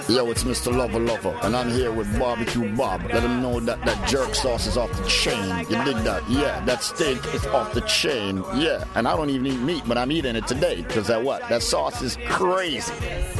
Yo, it's Mr. Lover, and I'm here with Barbecue Bob. Let him know that that jerk sauce is off the chain. You dig that? Yeah, that steak is off the chain. Yeah, and I don't even eat meat, but I'm eating it today, because that sauce is crazy.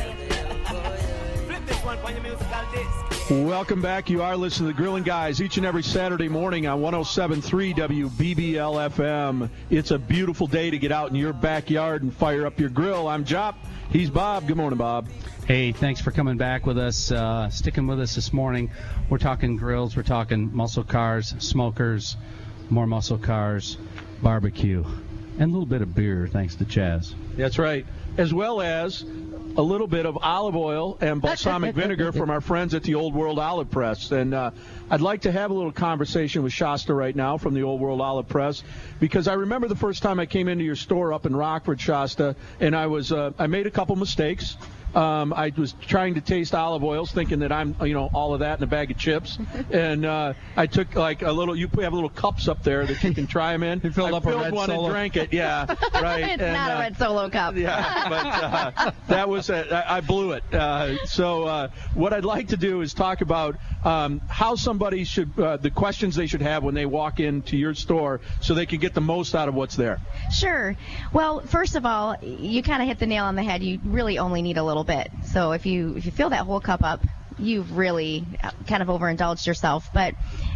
Welcome back. You are listening to the Grilling Guys each and every Saturday morning on 107.3 WBBL-FM. It's a beautiful day to get out in your backyard and fire up your grill. I'm Jop. He's Bob. Good morning, Bob. Hey, thanks for coming back with us, sticking with us this morning. We're talking grills. We're talking muscle cars, smokers, more muscle cars, barbecue, and a little bit of beer, thanks to Chaz. That's right. As well as a little bit of olive oil and balsamic vinegar from our friends at the Old World Olive Press. And I'd like to have a little conversation with Shasta right now from the Old World Olive Press, because I remember the first time I came into your store up in Rockford, Shasta, and I made a couple mistakes. I was trying to taste olive oils, thinking that I'm, all of that in a bag of chips. And I took like a little. You have little cups up there that you can try them in. You filled up a red one Solo. And drank it. Yeah, right. It's not a red Solo cup. Yeah, but that was I blew it. So what I'd like to do is talk about how somebody should, the questions they should have when they walk into your store, so they can get the most out of what's there. Sure. Well, first of all, you kind of hit the nail on the head. You really only need a little bit. So if you fill that whole cup up, you've really kind of overindulged yourself. But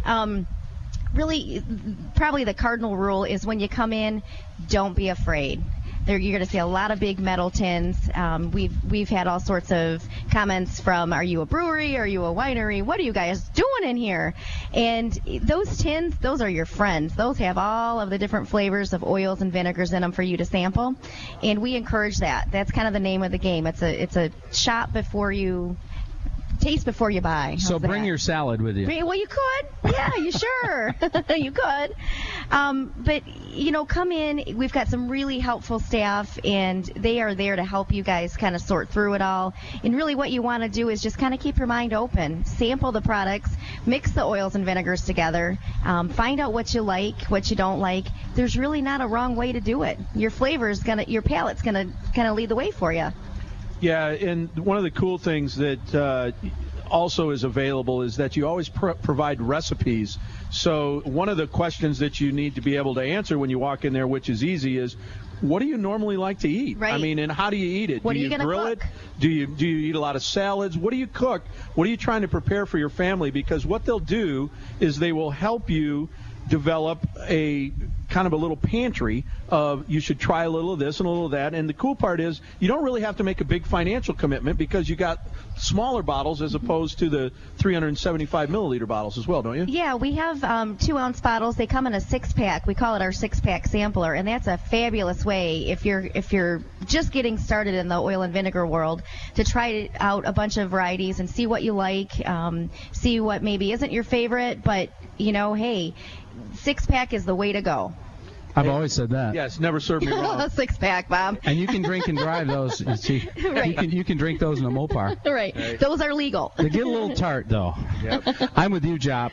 really, probably the cardinal rule is when you come in, don't be afraid. You're going to see a lot of big metal tins. We've had all sorts of comments from, are you a brewery? Are you a winery? What are you guys doing in here? And those tins, those are your friends. Those have all of the different flavors of oils and vinegars in them for you to sample. And we encourage that. That's kind of the name of the game. It's a shop before you taste before you buy. How's So bring that? your salad with you. Well, you could. Yeah, you sure. You could. But, come in. We've got some really helpful staff, and they are there to help you guys kind of sort through it all. And really what you want to do is just kind of keep your mind open. Sample the products. Mix the oils and vinegars together. Find out what you like, what you don't like. There's really not a wrong way to do it. Your your palate's going to kind of lead the way for you. Yeah, and one of the cool things that also is available is that you always provide recipes. So one of the questions that you need to be able to answer when you walk in there, which is easy, is what do you normally like to eat? Right. I mean, and how do you eat it? What do are you gonna grill cook? it? Do you eat a lot of salads? What do you cook? What are you trying to prepare for your family? Because what they'll do is they will help you develop a kind of a little pantry of you should try a little of this and a little of that. And the cool part is you don't really have to make a big financial commitment because you got smaller bottles as opposed to the 375 milliliter bottles as well, don't you? Yeah, we have 2-ounce bottles. They come in a 6-pack. We call it our 6-pack sampler, and that's a fabulous way if you're just getting started in the oil and vinegar world to try out a bunch of varieties and see what you like, see what maybe isn't your favorite, but hey, 6-pack is the way to go. I've always said that. Yes, never served me wrong. 6-pack, Bob. And you can drink and drive those. You see, Right. you can drink those in a Mopar. Right. Those are legal. They get a little tart, though. Yep. I'm with you, Jop.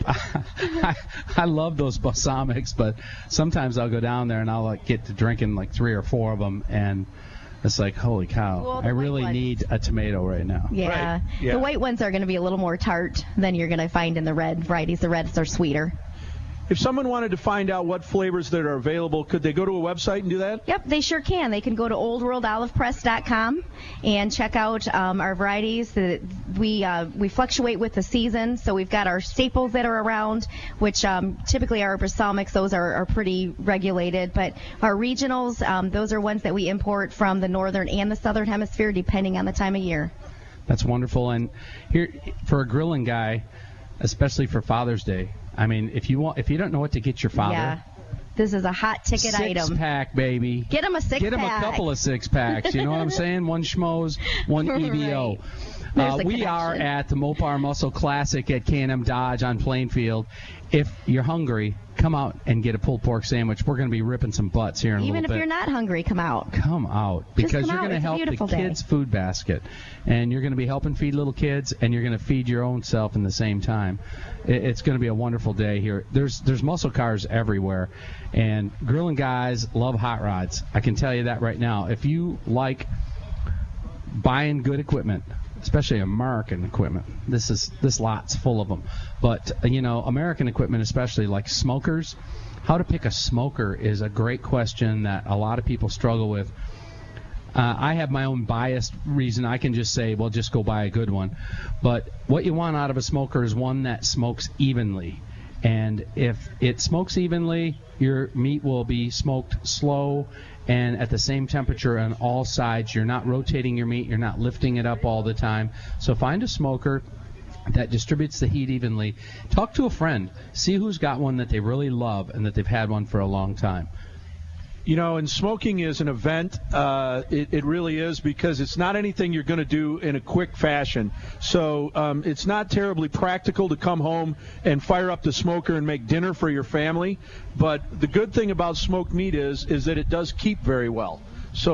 I love those balsamics, but sometimes I'll go down there and I'll get to drinking like 3 or 4 of them, and it's like, holy cow, Well, the I really white ones. need a tomato right now. Yeah. Right. Yeah. The white ones are going to be a little more tart than you're going to find in the red varieties. The reds are sweeter. If someone wanted to find out what flavors that are available, could they go to a website and do that? Yep, they sure can. They can go to oldworldolivepress.com and check out our varieties. We fluctuate with the season, so we've got our staples that are around, which typically are balsamics. Those are pretty regulated. But our regionals, those are ones that we import from the northern and the southern hemisphere, depending on the time of year. That's wonderful. And here, for a grilling guy, especially for Father's Day, I mean, if you don't know what to get your father, Yeah. This is a hot ticket item. 6-pack, baby. Get him a 6-pack. Get him a couple of 6-packs. You know what I'm saying? One Schmoes, one EBO. Right. There's the We are connection. at the Mopar Muscle Classic at K&M Dodge on Plainfield. If you're hungry, come out and get a pulled pork sandwich. We're going to be ripping some butts here in a Even little if bit. you're not hungry, come out. Come out, because come you're out. going to It's a help the beautiful day. kids' food basket, and you're going to be helping feed little kids, and you're going to feed your own self in the same time. It's going to be a wonderful day here. There's muscle cars everywhere, and grilling guys love hot rods. I can tell you that right now. If you like buying good equipment, especially American equipment. This lot's full of them. But, American equipment, especially like smokers, how to pick a smoker is a great question that a lot of people struggle with. I have my own biased reason. I can just say, well, just go buy a good one. But what you want out of a smoker is one that smokes evenly. And if it smokes evenly, your meat will be smoked slow and at the same temperature on all sides. You're not rotating your meat. You're not lifting it up all the time. So find a smoker that distributes the heat evenly. Talk to a friend. See who's got one that they really love and that they've had one for a long time. And smoking is an event. It really is, because it's not anything you're going to do in a quick fashion. So it's not terribly practical to come home and fire up the smoker and make dinner for your family. But the good thing about smoked meat is that it does keep very well.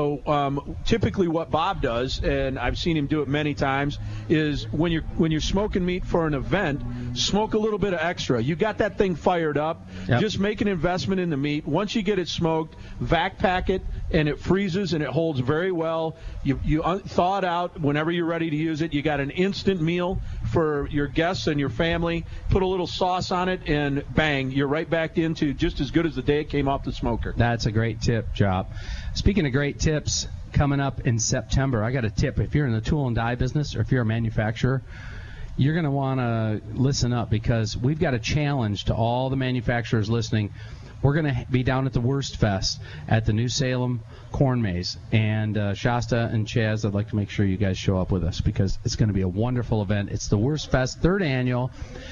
So typically what Bob does, and I've seen him do it many times, is when you're smoking meat for an event, smoke a little bit of extra. You got that thing fired up. Yep. Just make an investment in the meat. Once you get it smoked, vac pack it, and it freezes and it holds very well. You thaw it out whenever you're ready to use it. You got an instant meal for your guests and your family. Put a little sauce on it, and bang, you're right back into just as good as the day it came off the smoker. That's a great tip, Job. Speaking of great tips, coming up in September, I got a tip. If you're in the tool and die business, or if you're a manufacturer, you're going to want to listen up, because we've got a challenge to all the manufacturers listening. We're going to be down at the Wurst Fest at the New Salem Corn Maze. And Shasta and Chaz, I'd like to make sure you guys show up with us, because it's going to be a wonderful event. It's the Wurst Fest, 3rd annual.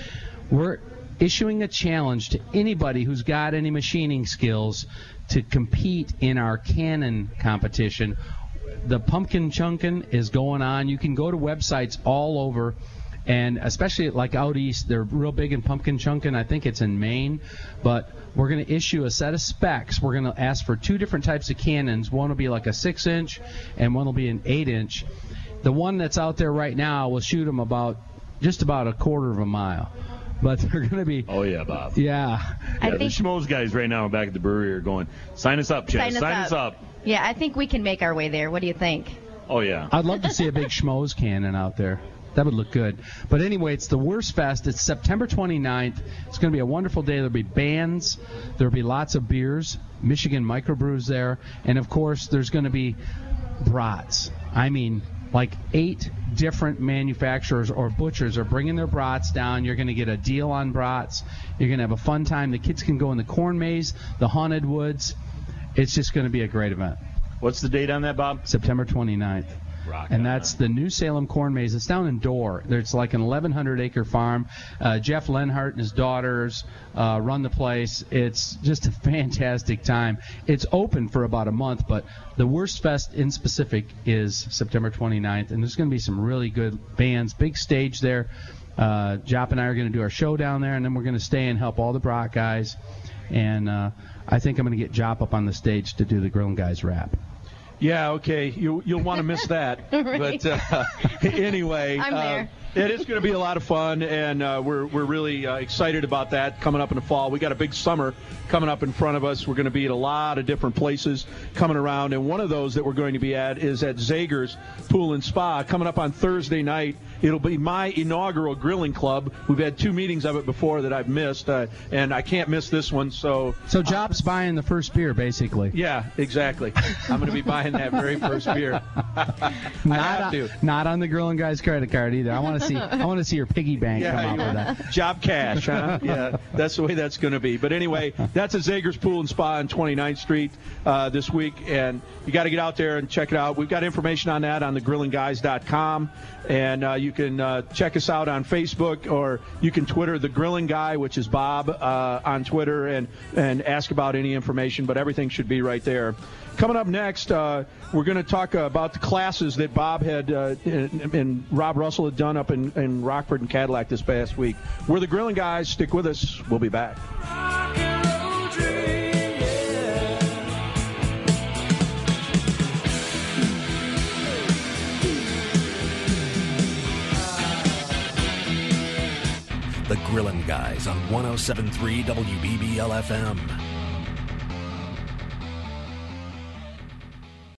We're issuing a challenge to anybody who's got any machining skills to compete in our cannon competition. The pumpkin chunkin is going on. You can go to websites all over, and especially like out east, they're real big in pumpkin chunkin. I think it's in Maine. But we're going to issue a set of specs. We're going to ask for 2 different types of cannons. One will be like a 6-inch, and one will be an 8-inch. The one that's out there right now will shoot them just about a quarter of a mile. But they're going to be... Oh, yeah, Bob. Yeah. The Schmoes guys right now back at the brewery are going, sign us up, Chaz. Sign us up. Yeah, I think we can make our way there. What do you think? Oh, yeah. I'd love to see a big Schmoes cannon out there. That would look good. But anyway, it's the Wurst Fest. It's September 29th. It's going to be a wonderful day. There'll be bands. There'll be lots of beers. Michigan microbrews there. And, of course, there's going to be brats. I mean, like 8 different manufacturers or butchers are bringing their brats down. You're going to get a deal on brats. You're going to have a fun time. The kids can go in the corn maze, the haunted woods. It's just going to be a great event. What's the date on that, Bob? September 29th. And that's the New Salem Corn Maze. It's down in Dorr. It's like an 1,100-acre farm. Jeff Lenhart and his daughters run the place. It's just a fantastic time. It's open for about a month, but the Wurst Fest in specific is September 29th, and there's going to be some really good bands, big stage there. Jop and I are going to do our show down there, and then we're going to stay and help all the brat guys. And I think I'm going to get Jop up on the stage to do the Grillin' Guys rap. Yeah, okay. You'll want to miss that. Right. But anyway, I'm there. It is going to be a lot of fun, and we're really excited about that coming up in the fall. We got a big summer coming up in front of us. We're going to be at a lot of different places coming around, and one of those that we're going to be at is at Zager's Pool and Spa coming up on Thursday night. It'll be my inaugural grilling club. We've had 2 meetings of it before that I've missed, and I can't miss this one. So Job's buying the first beer, basically. Yeah, exactly. I'm going to be buying that very first beer. I have to. Not on the Grillin' Guys credit card either. I want to see your piggy bank come out with that. Job cash, huh? Yeah, that's the way that's going to be. But anyway, that's at Zager's Pool and Spa on 29th Street this week, and you got to get out there and check it out. We've got information on that on thegrillinguys.com, and you can check us out on Facebook, or you can Twitter the Grillin' Guy, which is Bob on Twitter, and ask about any information. But everything should be right there. Coming up next, we're going to talk about the classes that Bob had and Rob Russell had done up in Rockford and Cadillac this past week. We're the Grillin' Guys. Stick with us. We'll be back. The Grillin' Guys on 107.3 WBBL-FM.